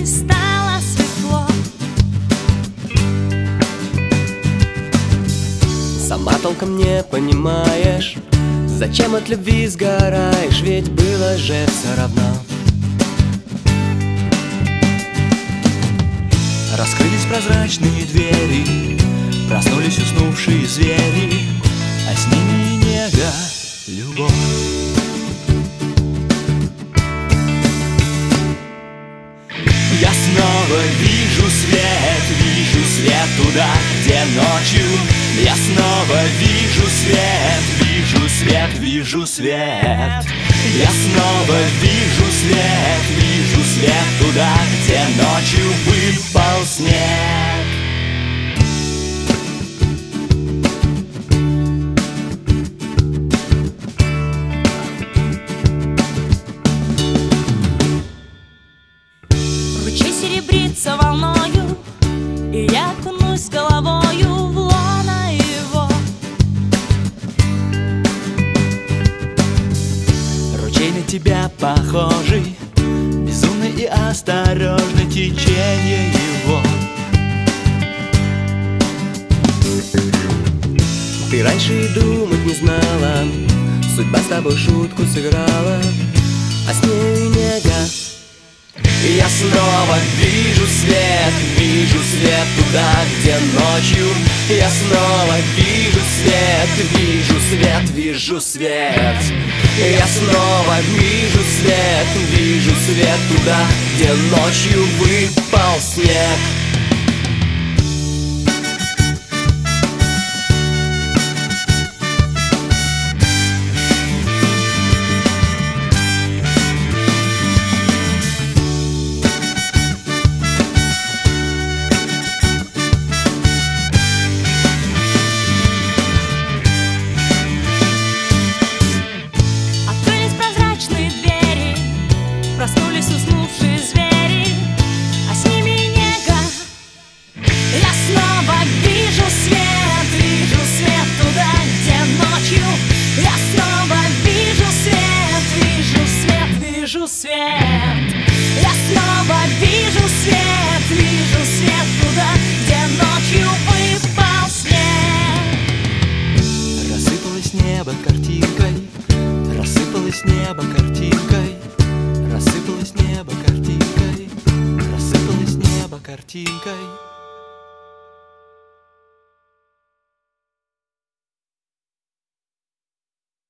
небе стало светло. Сама толком не понимаешь, зачем от любви сгораешь, ведь было же все равно. Раскрылись прозрачные двери, проснулись уснувшие звери, а с ними и нега, любовь. Я снова вижу свет туда, где ночью. Я снова вижу свет, вижу свет. Я снова вижу свет туда, где ночью выпал снег. Ручей серебрится волною, и я окунусь головою в лоно его. Ручей на тебя похожий, безумный и осторожный, течение его. Ты раньше и думать не знала, судьба с тобой шутку сыграла, а с нею и нега. И я снова вижу свет туда, где ночью. Я снова вижу свет, вижу свет. Я снова вижу свет туда, где ночью выпал снег. Проснулись уснувшие звери, а с ними и нега. Я снова вижу свет туда, где ночью. Я снова вижу свет. Я снова вижу свет туда, где ночью выпал снег. Рассыпалось небо картинкой, рассыпалось небо картинкой. Рассыпалось небо картинкой, рассыпалось небо картинкой.